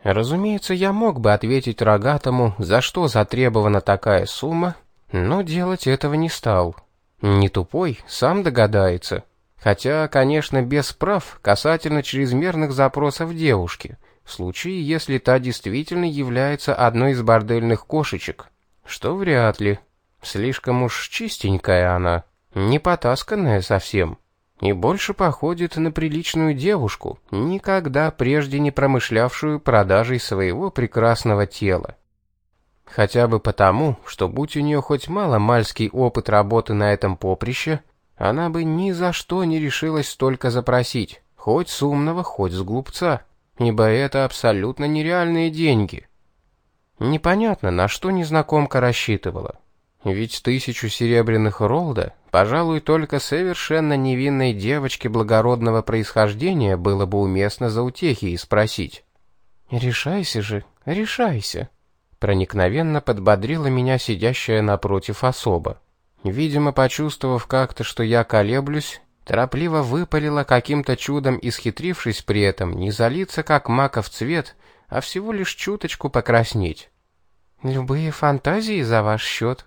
Разумеется, я мог бы ответить рогатому, за что затребована такая сумма, но делать этого не стал. Не тупой, сам догадается. Хотя, конечно, без прав касательно чрезмерных запросов девушки, в случае, если та действительно является одной из бордельных кошечек, что вряд ли. Слишком уж чистенькая она, не потасканная совсем, и больше походит на приличную девушку, никогда прежде не промышлявшую продажей своего прекрасного тела. Хотя бы потому, что будь у нее хоть мало-мальский опыт работы на этом поприще, она бы ни за что не решилась столько запросить, хоть с умного, хоть с глупца, ибо это абсолютно нереальные деньги. Непонятно, на что незнакомка рассчитывала. Ведь 1000 серебряных ролда, пожалуй, только совершенно невинной девочке благородного происхождения было бы уместно за утехи и спросить. «Решайся же, решайся», — проникновенно подбодрила меня сидящая напротив особа. Видимо, почувствовав как-то, что я колеблюсь, торопливо выпалила, каким-то чудом исхитрившись при этом не залиться как маков цвет, а всего лишь чуточку покраснеть. «Любые фантазии за ваш счет».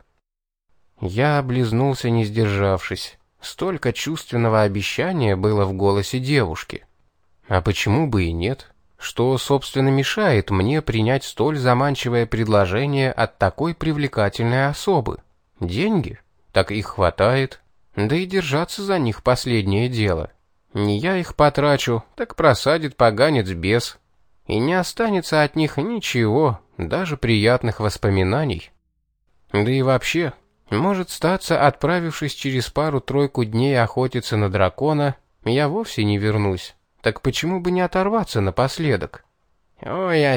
Я облизнулся, не сдержавшись. Столько чувственного обещания было в голосе девушки. А почему бы и нет? Что, собственно, мешает мне принять столь заманчивое предложение от такой привлекательной особы? Деньги? Так их хватает. Да и держаться за них последнее дело. Не я их потрачу, так просадит поганец-бес. И не останется от них ничего, даже приятных воспоминаний. Да и вообще, может статься, отправившись через пару-тройку дней охотиться на дракона, я вовсе не вернусь. Так почему бы не оторваться напоследок? «Ой,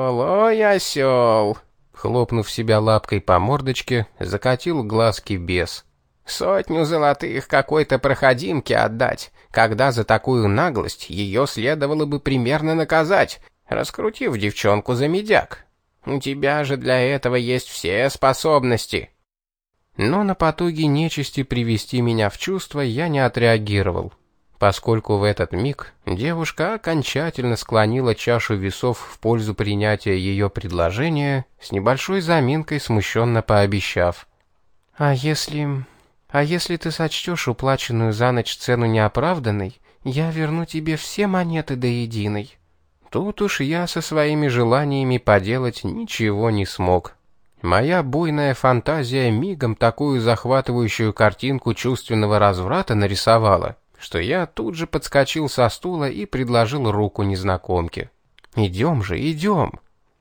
осел!» Хлопнув себя лапкой по мордочке, закатил глазки бес. 100 золотых какой-то проходимке отдать, когда за такую наглость ее следовало бы примерно наказать, раскрутив девчонку за медяк. У тебя же для этого есть все способности». Но на потуги нечисти привести меня в чувство я не отреагировал, поскольку в этот миг девушка окончательно склонила чашу весов в пользу принятия ее предложения, с небольшой заминкой смущенно пообещав: «А если ты сочтешь уплаченную за ночь цену неоправданной, я верну тебе все монеты до единой». Тут уж я со своими желаниями поделать ничего не смог. Моя буйная фантазия мигом такую захватывающую картинку чувственного разврата нарисовала, что я тут же подскочил со стула и предложил руку незнакомке. «Идем же, идем!»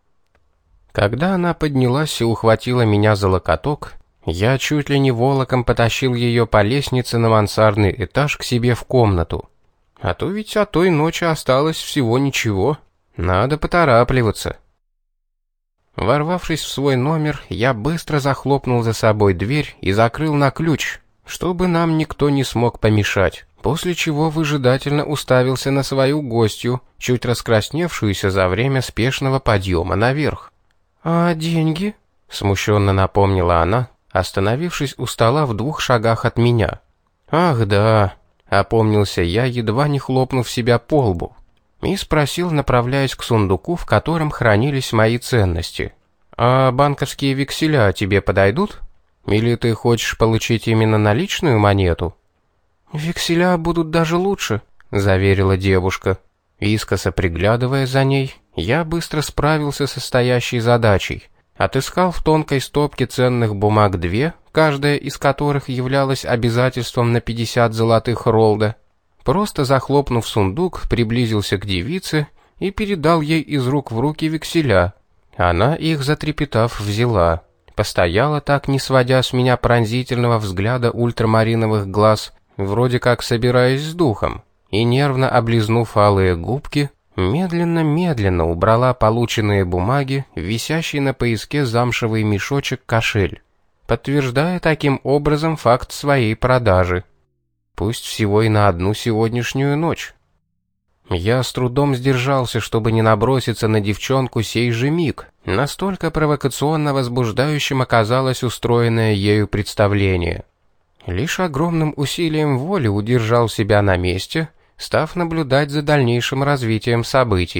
Когда она поднялась и ухватила меня за локоток, я чуть ли не волоком потащил ее по лестнице на мансардный этаж к себе в комнату. А то ведь от той ночи осталось всего ничего, надо поторапливаться. Ворвавшись в свой номер, я быстро захлопнул за собой дверь и закрыл на ключ, чтобы нам никто не смог помешать, после чего выжидательно уставился на свою гостью, чуть раскрасневшуюся за время спешного подъема наверх. «А деньги?» — смущенно напомнила она, остановившись у стола в 2 шагах от меня. «Ах да», — опомнился я, едва не хлопнув себя по лбу, и спросил, направляясь к сундуку, в котором хранились мои ценности: «А банковские векселя тебе подойдут? Или ты хочешь получить именно наличную монету?» «Векселя будут даже лучше», — заверила девушка. Искоса приглядывая за ней, я быстро справился со стоящей задачей. Отыскал в тонкой стопке ценных бумаг 2, каждая из которых являлась обязательством на 50 золотых ролда. Просто захлопнув сундук, приблизился к девице и передал ей из рук в руки векселя. Она их, затрепетав, взяла. Постояла так, не сводя с меня пронзительного взгляда ультрамариновых глаз, вроде как собираясь с духом, и, нервно облизнув алые губки, медленно-медленно убрала полученные бумаги в висящий на пояске замшевый мешочек-кошель, подтверждая таким образом факт своей продажи. Пусть всего и на одну сегодняшнюю ночь. Я с трудом сдержался, чтобы не наброситься на девчонку сей же миг. Настолько провокационно возбуждающим оказалось устроенное ею представление. Лишь огромным усилием воли удержал себя на месте, став наблюдать за дальнейшим развитием событий,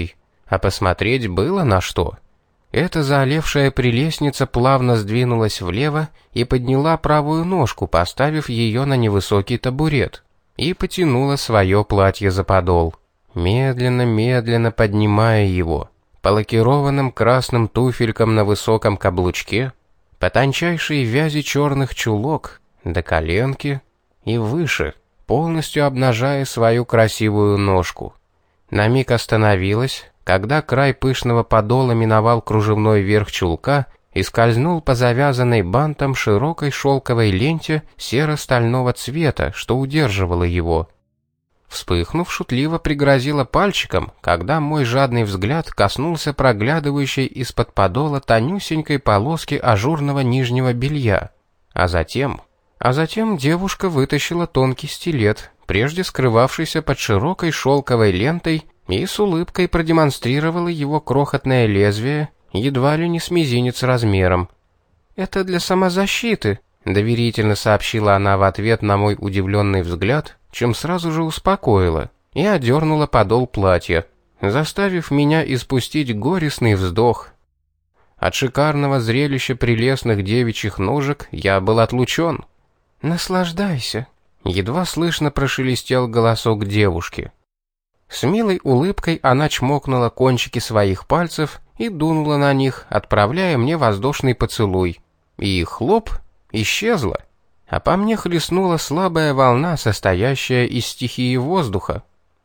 А посмотреть было на что. Эта заолевшая прелестница плавно сдвинулась влево и подняла правую ножку, поставив ее на невысокий табурет, и потянула свое платье за подол, медленно-медленно поднимая его, по лакированным красным туфелькам на высоком каблучке, по тончайшей вязи черных чулок, до коленки и выше, полностью обнажая свою красивую ножку. На миг остановилась, когда край пышного подола миновал кружевной верх чулка и скользнул по завязанной бантом широкой шелковой ленте серо-стального цвета, что удерживало его. Вспыхнув, шутливо пригрозила пальчиком, когда мой жадный взгляд коснулся проглядывающей из-под подола тонюсенькой полоски ажурного нижнего белья. А затем девушка вытащила тонкий стилет, прежде скрывавшийся под широкой шелковой лентой, и с улыбкой продемонстрировала его крохотное лезвие, едва ли не с мизинец размером. «Это для самозащиты», — доверительно сообщила она в ответ на мой удивленный взгляд, чем сразу же успокоила, и одернула подол платья, заставив меня испустить горестный вздох. От шикарного зрелища прелестных девичьих ножек я был отлучен. «Наслаждайся», — едва слышно прошелестел голосок девушки. С милой улыбкой она чмокнула кончики своих пальцев и дунула на них, отправляя мне воздушный поцелуй. И хлоп, исчезла. А по мне хлестнула слабая волна, состоящая из стихии воздуха.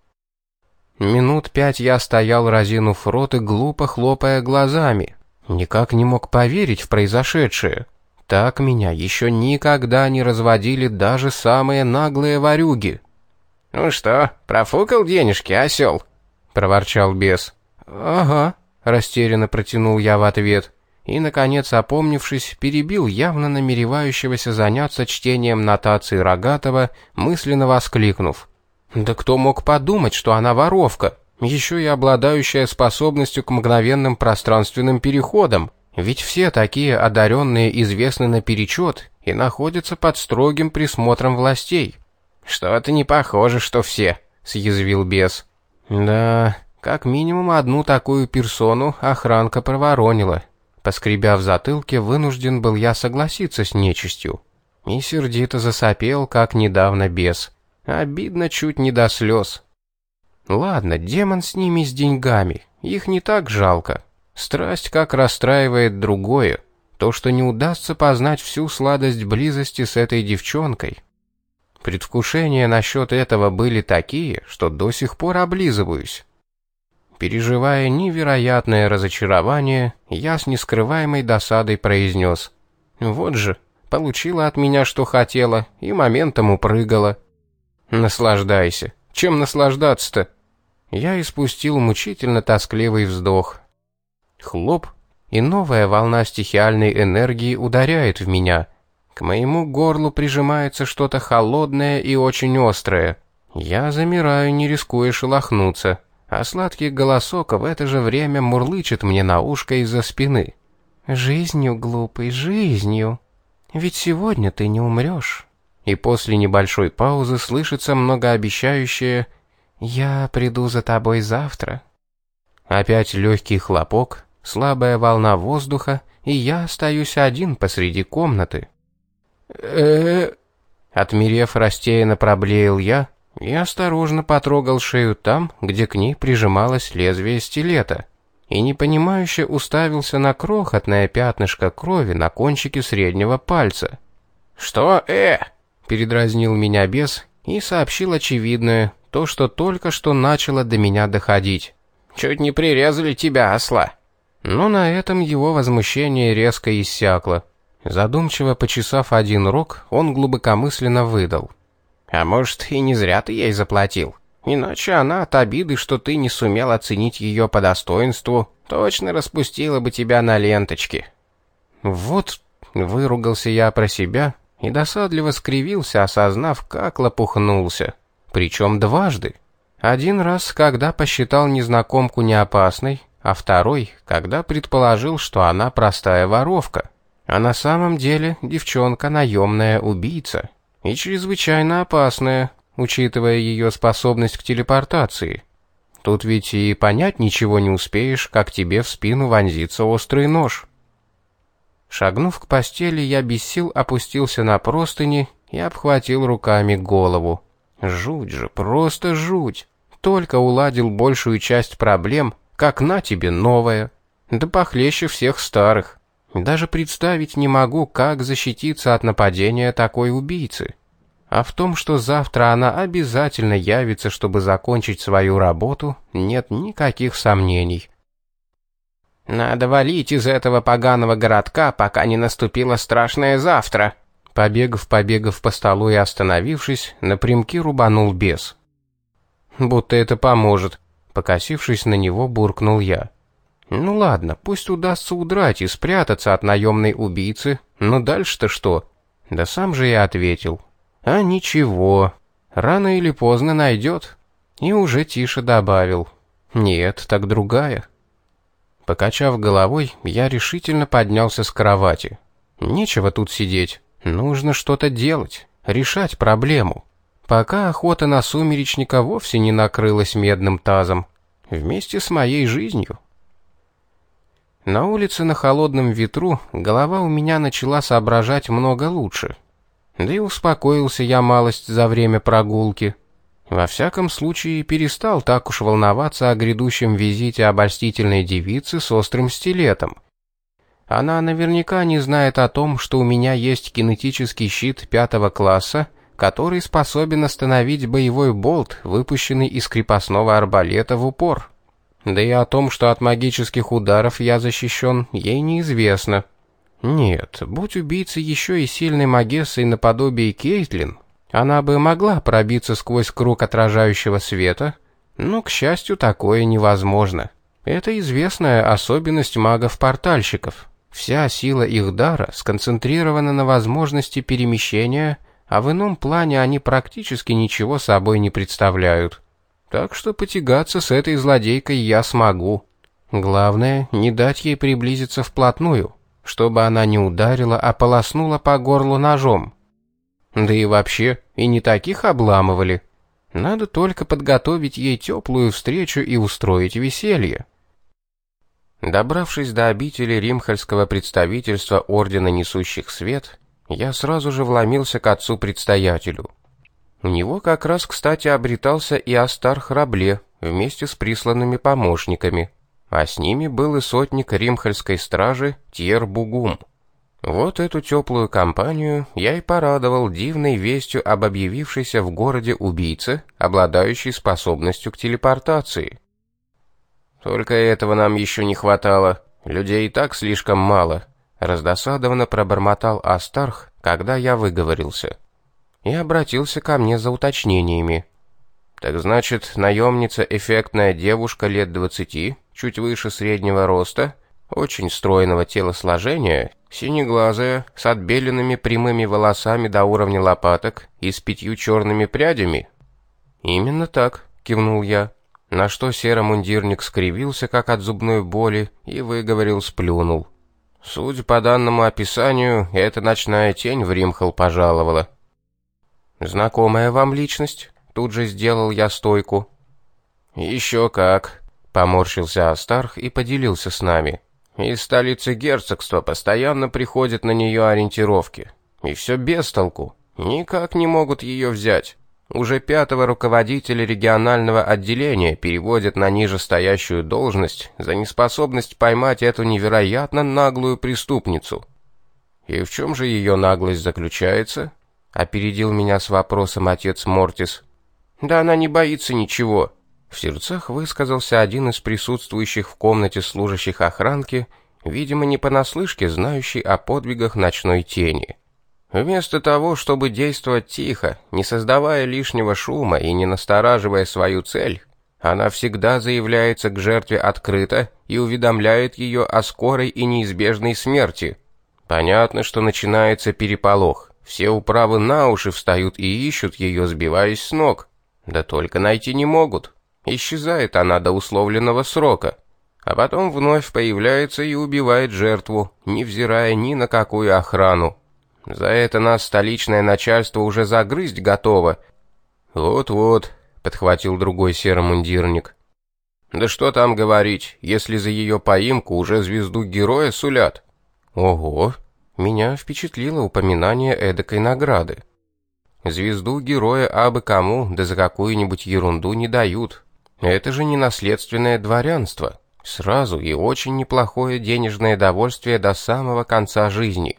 Минут 5 я стоял, разинув рот и глупо хлопая глазами. Никак не мог поверить в произошедшее. Так меня еще никогда не разводили даже самые наглые ворюги. «Ну что, профукал денежки, осел?» — проворчал бес. «Ага», — растерянно протянул я в ответ. И, наконец, опомнившись, перебил явно намеревающегося заняться чтением нотации Рогатова, мысленно воскликнув: «Да кто мог подумать, что она воровка, еще и обладающая способностью к мгновенным пространственным переходам? Ведь все такие одаренные известны наперечет и находятся под строгим присмотром властей». «Что-то не похоже, что все», — съязвил бес. «Да, как минимум одну такую персону охранка проворонила». Поскребя в затылке, вынужден был я согласиться с нечистью. И сердито засопел, как недавно бес. Обидно чуть не до слез. Ладно, демон с ними, с деньгами. Их не так жалко. Страсть как расстраивает другое. То, что не удастся познать всю сладость близости с этой девчонкой. Предвкушения насчет этого были такие, что до сих пор облизываюсь. Переживая невероятное разочарование, я с нескрываемой досадой произнес: «Вот же, получила от меня, что хотела, и моментом упрыгала». «Наслаждайся. Чем наслаждаться-то?» Я испустил мучительно тоскливый вздох. Хлоп, и новая волна стихиальной энергии ударяет в меня. К моему горлу прижимается что-то холодное и очень острое. Я замираю, не рискуя шелохнуться, а сладкий голосок в это же время мурлычет мне на ушко из-за спины: «Жизнью, глупый, жизнью. Ведь сегодня ты не умрешь». И после небольшой паузы слышится многообещающее: «Я приду за тобой завтра». Опять легкий хлопок, слабая волна воздуха, и я остаюсь один посреди комнаты. Отмерев, растерянно проблеял я и осторожно потрогал шею там, где к ней прижималось лезвие стилета, и непонимающе уставился на крохотное пятнышко крови на кончике среднего пальца. «Что, передразнил меня бес и сообщил очевидное, то, что только что начало до меня доходить. «Чуть не прирезали тебя, осла!» Но на этом его возмущение резко иссякло. Задумчиво почесав один рог, он глубокомысленно выдал: «А может, и не зря ты ей заплатил? Иначе она от обиды, что ты не сумел оценить ее по достоинству, точно распустила бы тебя на ленточке». «Вот», — выругался я про себя и досадливо скривился, осознав, как лопухнулся. Причем дважды. Один раз, когда посчитал незнакомку неопасной, а второй, когда предположил, что она простая воровка. А на самом деле девчонка наемная убийца. И чрезвычайно опасная, учитывая ее способность к телепортации. Тут ведь и понять ничего не успеешь, как тебе в спину вонзится острый нож. Шагнув к постели, я без сил опустился на простыни и обхватил руками голову. Жуть же, просто жуть. Только уладил большую часть проблем, как на тебе новое. Да похлеще всех старых. Даже представить не могу, как защититься от нападения такой убийцы. А в том, что завтра она обязательно явится, чтобы закончить свою работу, нет никаких сомнений. «Надо валить из этого поганого городка, пока не наступило страшное завтра», побегав по столу и остановившись, напрямки рубанул бес. «Будто это поможет», покосившись на него, буркнул я. «Ну ладно, пусть удастся удрать и спрятаться от наемной убийцы, но дальше-то что?» Да сам же я ответил. «А ничего, рано или поздно найдет». И уже тише добавил. «Нет, так другая». Покачав головой, я решительно поднялся с кровати. Нечего тут сидеть, нужно что-то делать, решать проблему. Пока охота на сумеречника вовсе не накрылась медным тазом. Вместе с моей жизнью. На улице на холодном ветру голова у меня начала соображать много лучше. Да и успокоился я малость за время прогулки. Во всяком случае, перестал так уж волноваться о грядущем визите обольстительной девицы с острым стилетом. Она наверняка не знает о том, что у меня есть кинетический щит 5 класса, который способен остановить боевой болт, выпущенный из крепостного арбалета в упор. Да и о том, что от магических ударов я защищен, ей неизвестно. Нет, будь убийцей еще и сильной магессой наподобие Кейтлин, она бы могла пробиться сквозь круг отражающего света, но, к счастью, такое невозможно. Это известная особенность магов-портальщиков. Вся сила их дара сконцентрирована на возможности перемещения, а в ином плане они практически ничего собой не представляют. Так что потягаться с этой злодейкой я смогу. Главное, не дать ей приблизиться вплотную, чтобы она не ударила, а полоснула по горлу ножом. Да и вообще, и не таких обламывали. Надо только подготовить ей теплую встречу и устроить веселье. Добравшись до обители римхальского представительства Ордена Несущих Свет, я сразу же вломился к отцу-предстоятелю. У него как раз, кстати, обретался и Астарх Рабле вместе с присланными помощниками, а с ними был и сотник римхальской стражи Тьер Бугум. Вот эту теплую компанию я и порадовал дивной вестью об объявившейся в городе убийце, обладающей способностью к телепортации. «Только этого нам еще не хватало, людей и так слишком мало», раздосадованно пробормотал Астарх, когда я выговорился, и обратился ко мне за уточнениями. «Так значит, наемница эффектная девушка лет 20, чуть выше среднего роста, очень стройного телосложения, синеглазая, с отбеленными прямыми волосами до уровня лопаток и с 5 черными прядями?» «Именно так», — кивнул я, на что серомундирник скривился, как от зубной боли, и выговорил, сплюнул. «Судя по данному описанию, эта ночная тень в Римхал пожаловала». «Знакомая вам личность?» — тут же сделал я стойку. «Еще как», — поморщился Астарх и поделился с нами. «Из столицы герцогства постоянно приходят на нее ориентировки. И все без толку. Никак не могут ее взять. Уже 5-го руководителя регионального отделения переводят на нижестоящую должность за неспособность поймать эту невероятно наглую преступницу». «И в чем же ее наглость заключается?» — опередил меня с вопросом отец Мортис. «Да она не боится ничего», — в сердцах высказался один из присутствующих в комнате служащих охранки, видимо, не понаслышке знающий о подвигах ночной тени. «Вместо того, чтобы действовать тихо, не создавая лишнего шума и не настораживая свою цель, она всегда заявляется к жертве открыто и уведомляет ее о скорой и неизбежной смерти. Понятно, что начинается переполох. Все управы на уши встают и ищут ее, сбиваясь с ног. Да только найти не могут. Исчезает она до условленного срока, а потом вновь появляется и убивает жертву, невзирая ни на какую охрану. За это нас столичное начальство уже загрызть готово». «Вот-вот», — подхватил другой серомундирник. Да что там говорить, если за ее поимку уже звезду героя сулят. Ого, меня впечатлило упоминание эдакой награды. Звезду героя абы кому, да за какую-нибудь ерунду не дают. Это же не наследственное дворянство. Сразу и очень неплохое денежное довольствие до самого конца жизни.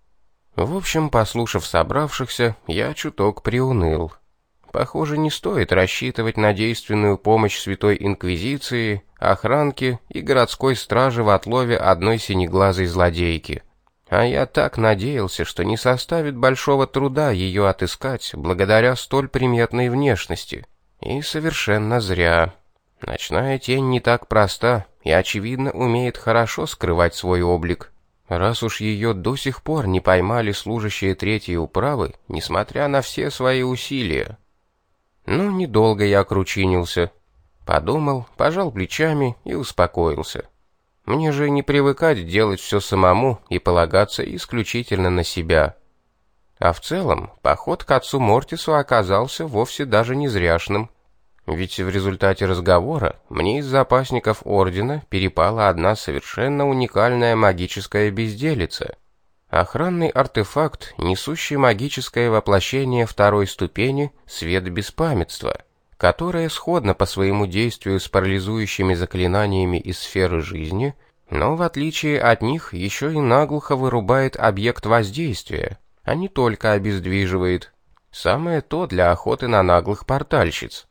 В общем, послушав собравшихся, я чуток приуныл. Похоже, не стоит рассчитывать на действенную помощь Святой Инквизиции, охранки и городской стражи в отлове одной синеглазой злодейки. А я так надеялся, что не составит большого труда ее отыскать благодаря столь приметной внешности. И совершенно зря. Ночная тень не так проста и, очевидно, умеет хорошо скрывать свой облик. Раз уж ее до сих пор не поймали служащие третьей управы, несмотря на все свои усилия. Ну, недолго я кручинился. Подумал, пожал плечами и успокоился. Мне же не привыкать делать все самому и полагаться исключительно на себя. А в целом, поход к отцу Мортису оказался вовсе даже не зряшным. Ведь в результате разговора мне из запасников Ордена перепала одна совершенно уникальная магическая безделица. Охранный артефакт, несущий магическое воплощение второй ступени «Свет беспамятства», которое сходно по своему действию с парализующими заклинаниями из сферы жизни, но в отличие от них еще и наглухо вырубает объект воздействия, а не только обездвиживает. Самое то для охоты на наглых портальщиц.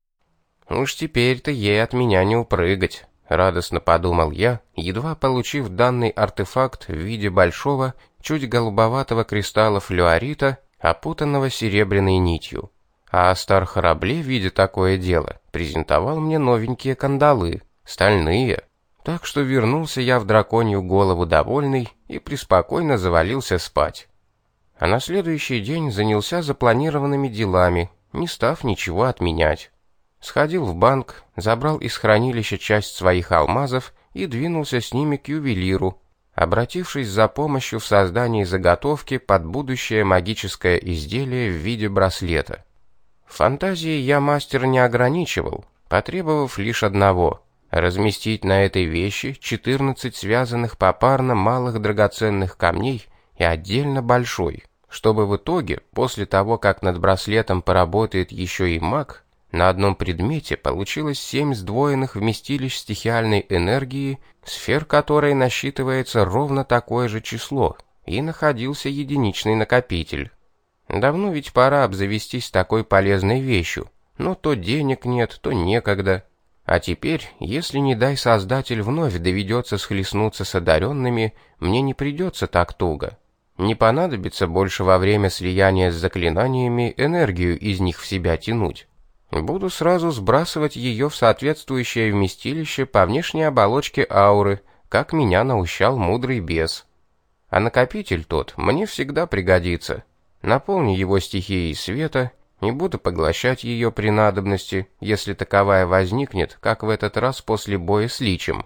«Уж теперь-то ей от меня не упрыгать», — радостно подумал я, едва получив данный артефакт в виде большого, чуть голубоватого кристалла флюорита, опутанного серебряной нитью. А Астар Хорабле, видя такое дело, презентовал мне новенькие кандалы, стальные. Так что вернулся я в драконью голову довольный и преспокойно завалился спать. А на следующий день занялся запланированными делами, не став ничего отменять. Сходил в банк, забрал из хранилища часть своих алмазов и двинулся с ними к ювелиру, обратившись за помощью в создании заготовки под будущее магическое изделие в виде браслета. Фантазии я мастера не ограничивал, потребовав лишь одного — разместить на этой вещи 14 связанных попарно малых драгоценных камней и отдельно большой, чтобы в итоге, после того, как над браслетом поработает еще и маг, на одном предмете получилось 7 сдвоенных вместилищ стихиальной энергии, сфер которой насчитывается ровно такое же число, и находился единичный накопитель. Давно ведь пора обзавестись такой полезной вещью, но то денег нет, то некогда. А теперь, если, не дай Создатель, вновь доведется схлестнуться с одаренными, мне не придется так туго. Не понадобится больше во время слияния с заклинаниями энергию из них в себя тянуть. Буду сразу сбрасывать ее в соответствующее вместилище по внешней оболочке ауры, как меня наущал мудрый бес. А накопитель тот мне всегда пригодится. Наполню его стихией света и буду поглощать ее при надобности, если таковая возникнет, как в этот раз после боя с личем.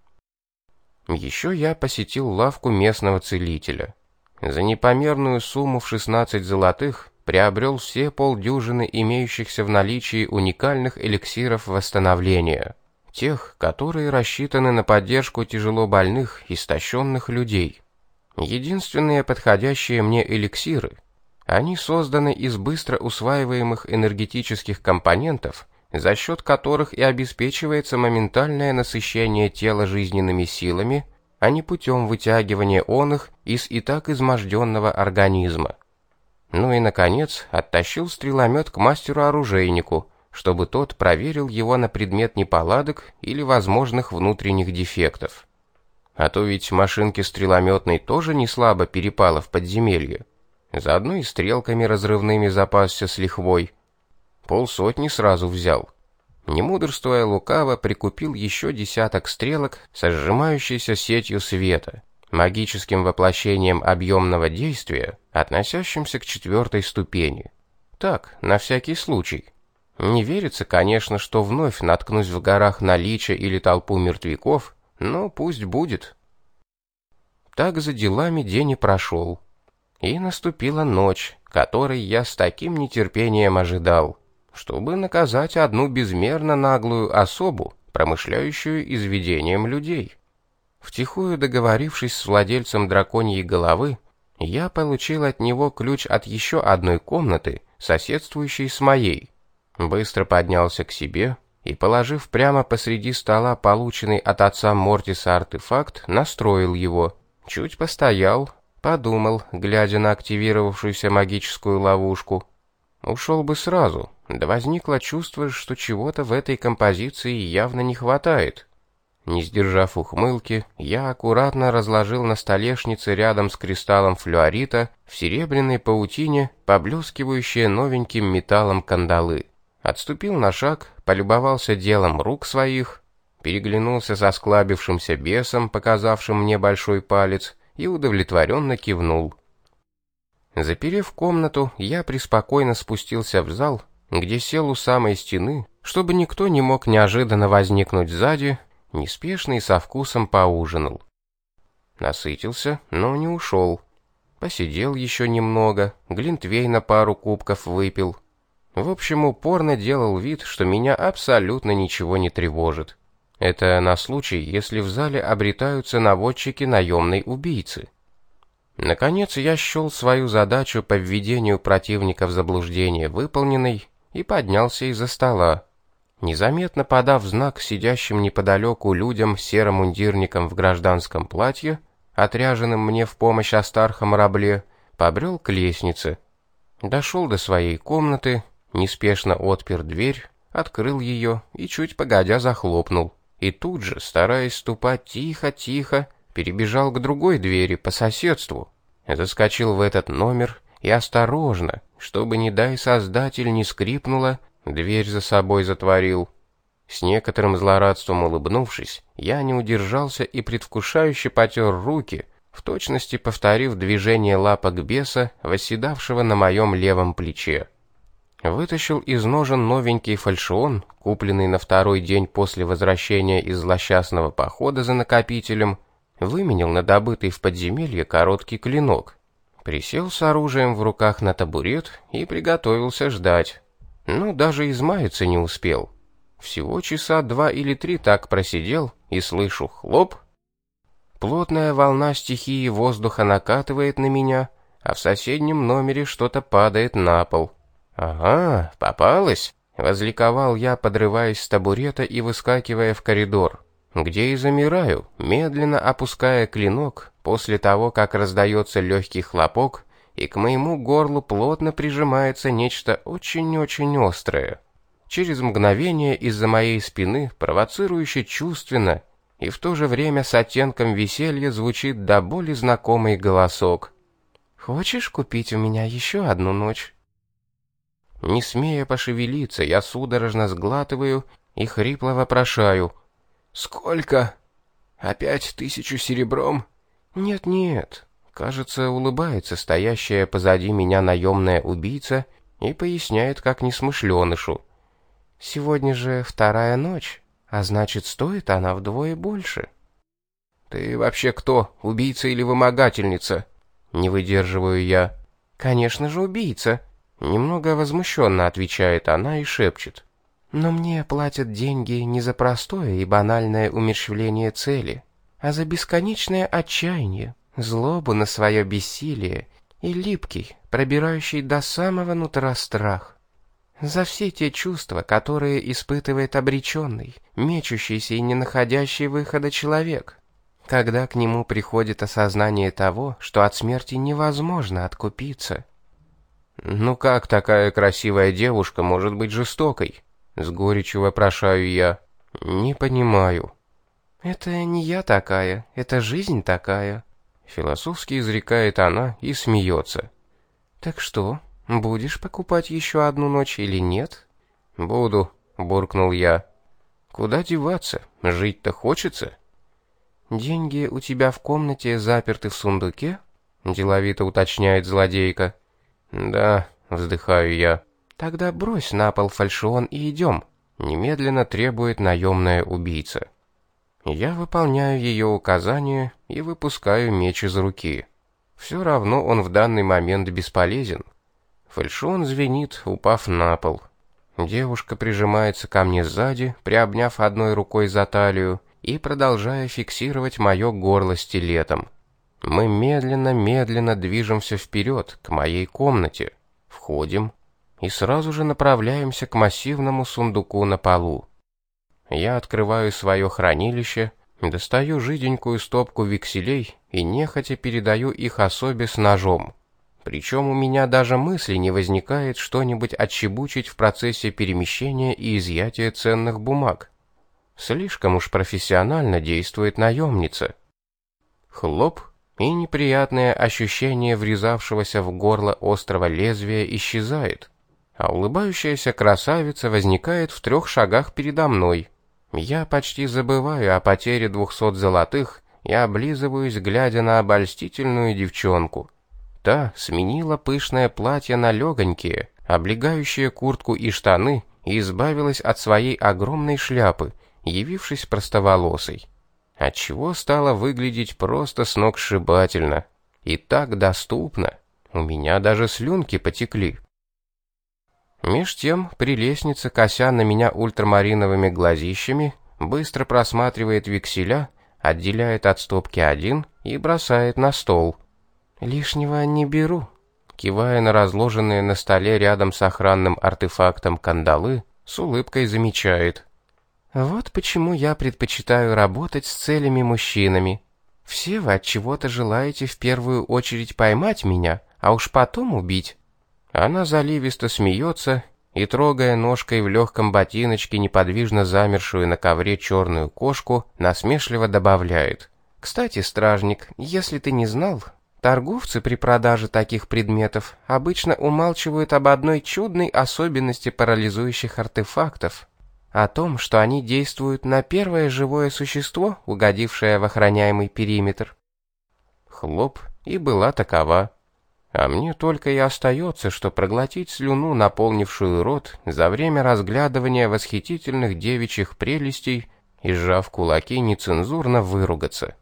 Еще я посетил лавку местного целителя. За непомерную сумму в 16 золотых приобрел все полдюжины имеющихся в наличии уникальных эликсиров восстановления, тех, которые рассчитаны на поддержку тяжело больных, истощенных людей. Единственные подходящие мне эликсиры, они созданы из быстро усваиваемых энергетических компонентов, за счет которых и обеспечивается моментальное насыщение тела жизненными силами, а не путем вытягивания оных из и так изможденного организма. Ну и, наконец, оттащил стреломет к мастеру-оружейнику, чтобы тот проверил его на предмет неполадок или возможных внутренних дефектов. А то ведь машинке стрелометной тоже не слабо перепало в подземелье. Заодно и стрелками разрывными запасся с лихвой. 50 сразу взял. Не мудрствуя лукаво, прикупил еще 10 стрелок со сжимающейся сетью света, магическим воплощением объемного действия, относящимся к 4 ступени. Так, на всякий случай. Не верится, конечно, что вновь наткнусь в горах на лича или толпу мертвяков, но пусть будет. Так за делами день и прошел. И наступила ночь, которой я с таким нетерпением ожидал, чтобы наказать одну безмерно наглую особу, промышляющую изведением людей. Втихую договорившись с владельцем драконьей головы, я получил от него ключ от еще одной комнаты, соседствующей с моей. Быстро поднялся к себе и, положив прямо посреди стола полученный от отца Мортиса артефакт, настроил его. Чуть постоял, подумал, глядя на активировавшуюся магическую ловушку. Ушел бы сразу, да возникло чувство, что чего-то в этой композиции явно не хватает. Не сдержав ухмылки, я аккуратно разложил на столешнице рядом с кристаллом флюорита в серебряной паутине поблескивающие новеньким металлом кандалы. Отступил на шаг, полюбовался делом рук своих, переглянулся со склабившимся бесом, показавшим мне большой палец, и удовлетворенно кивнул. Заперев комнату, я преспокойно спустился в зал, где сел у самой стены, чтобы никто не мог неожиданно возникнуть сзади, неспешно и со вкусом поужинал. Насытился, но не ушел. Посидел еще немного, глинтвейна пару кубков выпил. В общем, упорно делал вид, что меня абсолютно ничего не тревожит. Это на случай, если в зале обретаются наводчики наемной убийцы. Наконец я счел свою задачу по введению противника в заблуждение выполненной и поднялся из-за стола. Незаметно подав знак сидящим неподалеку людям серомундирникам в гражданском платье, отряженным мне в помощь Астархам Рабле, побрел к лестнице. Дошел до своей комнаты, неспешно отпер дверь, открыл ее и чуть погодя захлопнул. И тут же, стараясь ступать тихо-тихо, перебежал к другой двери по соседству, заскочил в этот номер и осторожно, чтобы, не дай создатель, не скрипнула, дверь за собой затворил. С некоторым злорадством улыбнувшись, я не удержался и предвкушающе потер руки, в точности повторив движение лапок беса, восседавшего на моем левом плече. Вытащил из ножен новенький фальшион, купленный на второй день после возвращения из злосчастного похода за накопителем, выменял на добытый в подземелье короткий клинок, присел с оружием в руках на табурет и приготовился ждать. Ну, даже измаяться не успел. Всего часа 2 или 3 так просидел, и слышу хлоп. Плотная волна стихии воздуха накатывает на меня, а в соседнем номере что-то падает на пол. «Ага, попалась!» — возликовал я, подрываясь с табурета и выскакивая в коридор, где и замираю, медленно опуская клинок после того, как раздается легкий хлопок, и к моему горлу плотно прижимается нечто очень-очень острое. Через мгновение из-за моей спины провоцирующе чувственно и в то же время с оттенком веселья звучит до боли знакомый голосок. «Хочешь купить у меня еще одну ночь?» Не смея пошевелиться, я судорожно сглатываю и хрипло вопрошаю. «Сколько? Опять 1000 серебром?» «Нет-нет». Кажется, улыбается стоящая позади меня наемная убийца и поясняет, как несмышленышу. «Сегодня же 2-я ночь, а значит, стоит она вдвое больше». «Ты вообще кто, убийца или вымогательница?» Не выдерживаю я. «Конечно же, убийца». Немного возмущенно отвечает она и шепчет. «Но мне платят деньги не за простое и банальное умерщвление цели, а за бесконечное отчаяние, злобу на свое бессилие и липкий, пробирающий до самого нутра страх. За все те чувства, которые испытывает обреченный, мечущийся и не находящий выхода человек, когда к нему приходит осознание того, что от смерти невозможно откупиться». «Ну как такая красивая девушка может быть жестокой?» С горечью вопрошаю я. «Не понимаю». «Это не я такая, это жизнь такая», — философски изрекает она и смеется. «Так что, будешь покупать еще одну ночь или нет?» «Буду», — буркнул я. «Куда деваться? Жить-то хочется». «Деньги у тебя в комнате заперты в сундуке?» — деловито уточняет злодейка. «Да», — вздыхаю я. «Тогда брось на пол фальшион и идем», — немедленно требует наемная убийца. Я выполняю ее указания и выпускаю меч из руки. Все равно он в данный момент бесполезен. Фальшион звенит, упав на пол. Девушка прижимается ко мне сзади, приобняв одной рукой за талию и продолжая фиксировать мое горло стилетом. Мы медленно-медленно движемся вперед, к моей комнате. Входим и сразу же направляемся к массивному сундуку на полу. Я открываю свое хранилище, достаю жиденькую стопку векселей и нехотя передаю их особе с ножом. Причем у меня даже мысли не возникает что-нибудь отчебучить в процессе перемещения и изъятия ценных бумаг. Слишком уж профессионально действует наемница. Хлоп, и неприятное ощущение врезавшегося в горло острого лезвия исчезает, а улыбающаяся красавица возникает в 3 шагах передо мной. Я почти забываю о потере 200 золотых и облизываюсь, глядя на обольстительную девчонку. Та сменила пышное платье на легонькие, облегающие куртку и штаны, и избавилась от своей огромной шляпы, явившись простоволосой. Отчего стало выглядеть просто сногсшибательно. И так доступно. У меня даже слюнки потекли. Меж тем, прелестница, кося на меня ультрамариновыми глазищами, быстро просматривает векселя, отделяет от стопки один и бросает на стол. «Лишнего не беру», кивая на разложенные на столе рядом с охранным артефактом кандалы, с улыбкой замечает. «Вот почему я предпочитаю работать с целями мужчинами. Все вы от чего-то желаете в первую очередь поймать меня, а уж потом убить». Она заливисто смеется и, трогая ножкой в легком ботиночке неподвижно замершую на ковре черную кошку, насмешливо добавляет. «Кстати, стражник, если ты не знал, торговцы при продаже таких предметов обычно умалчивают об одной чудной особенности парализующих артефактов. О том, что они действуют на первое живое существо, угодившее в охраняемый периметр». Хлоп, и была такова. А мне только и остается, что проглотить слюну, наполнившую рот, за время разглядывания восхитительных девичьих прелестей и, сжав кулаки, нецензурно выругаться.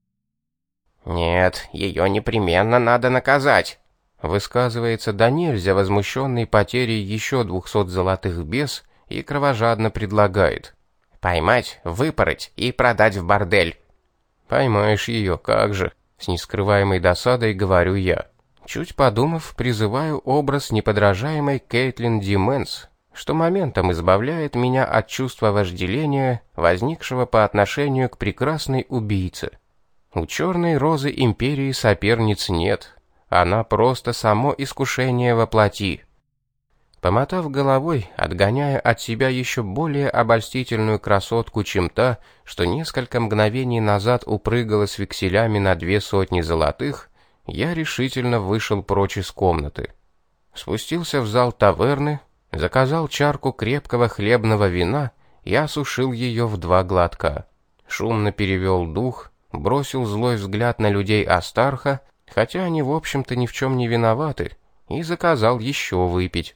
«Нет, ее непременно надо наказать», — высказывается до нельзя возмущенный потерей еще 200 золотых бес и кровожадно предлагает. «Поймать, выпороть и продать в бордель». «Поймаешь ее, как же», — с нескрываемой досадой говорю я. Чуть подумав, призываю образ неподражаемой Кейтлин Дименс, что моментом избавляет меня от чувства вожделения, возникшего по отношению к прекрасной убийце. У черной розы империи соперниц нет, она просто само искушение во плоти. Помотав головой, отгоняя от себя еще более обольстительную красотку, чем та, что несколько мгновений назад упрыгала с векселями на 200 золотых, я решительно вышел прочь из комнаты. Спустился в зал таверны, заказал чарку крепкого хлебного вина и осушил ее в 2 глотка. Шумно перевел дух, бросил злой взгляд на людей Астарха, хотя они в общем-то ни в чем не виноваты, и заказал еще выпить.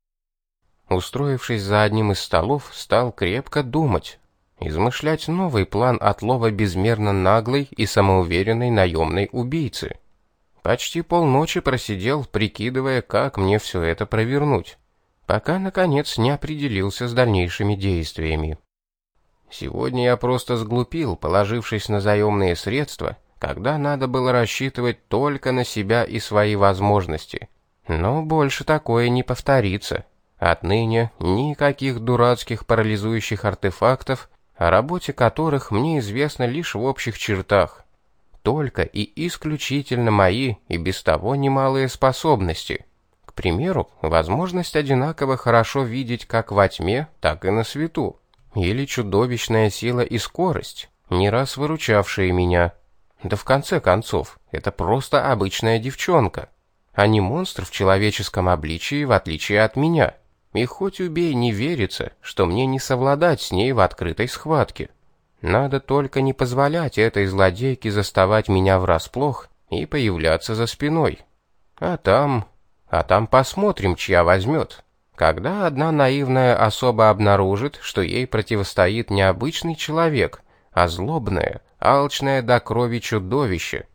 Устроившись за одним из столов, стал крепко думать, измышлять новый план отлова безмерно наглой и самоуверенной наемной убийцы. Почти полночи просидел, прикидывая, как мне все это провернуть, пока, наконец, не определился с дальнейшими действиями. Сегодня я просто сглупил, положившись на заемные средства, когда надо было рассчитывать только на себя и свои возможности. Но больше такое не повторится. Отныне никаких дурацких парализующих артефактов, о работе которых мне известно лишь в общих чертах. Только и исключительно мои и без того немалые способности. К примеру, возможность одинаково хорошо видеть как во тьме, так и на свету. Или чудовищная сила и скорость, не раз выручавшие меня. Да в конце концов, это просто обычная девчонка, а не монстр в человеческом обличии, в отличие от меня. И хоть убей, не верится, что мне не совладать с ней в открытой схватке. Надо только не позволять этой злодейке заставать меня врасплох и появляться за спиной. А там посмотрим, чья возьмет. Когда одна наивная особа обнаружит, что ей противостоит не обычный человек, а злобное, алчное до крови чудовище,